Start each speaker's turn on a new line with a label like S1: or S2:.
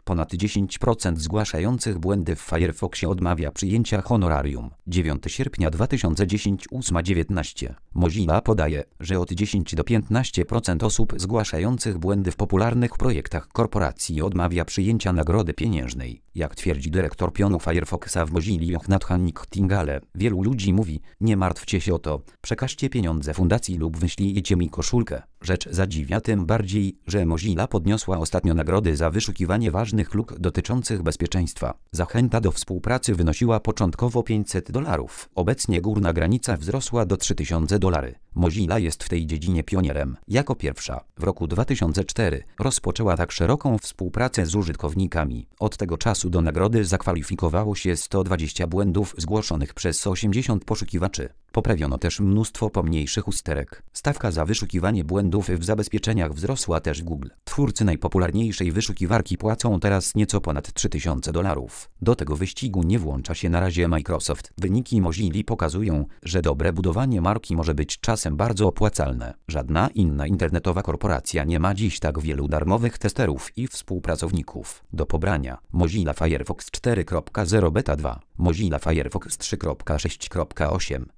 S1: Ponad 10% zgłaszających błędy w Firefoxie odmawia przyjęcia honorarium. 9 sierpnia 2010 8:19. Mozilla podaje, że od 10 do 15% osób zgłaszających błędy w popularnych projektach korporacji odmawia przyjęcia nagrody pieniężnej. Jak twierdzi dyrektor pionu Firefoxa w Mozilli Nathan Nightingale, wielu ludzi mówi: nie martwcie się o to, przekażcie pieniądze fundacji lub wyślijcie mi koszulkę. Rzecz zadziwia tym bardziej, że Mozilla podniosła ostatnio nagrody za wyszukiwanie ważnych luk dotyczących bezpieczeństwa. Zachęta do współpracy wynosiła początkowo $500. Obecnie górna granica wzrosła do $3000. Mozilla jest w tej dziedzinie pionierem. Jako pierwsza, w roku 2004, rozpoczęła tak szeroką współpracę z użytkownikami. Od tego czasu do nagrody zakwalifikowało się 120 błędów zgłoszonych przez 80 poszukiwaczy. Poprawiono też mnóstwo pomniejszych usterek. Stawka za wyszukiwanie błędów w zabezpieczeniach wzrosła też w Google. Twórcy najpopularniejszej wyszukiwarki płacą teraz nieco ponad $3000. Do tego wyścigu nie włącza się na razie Microsoft. Wyniki Mozilli pokazują, że dobre budowanie marki może być czasem bardzo opłacalne. Żadna inna internetowa korporacja nie ma dziś tak wielu darmowych testerów i współpracowników. Do pobrania: Mozilla Firefox 4.0 Beta 2, Mozilla Firefox 3.6.8.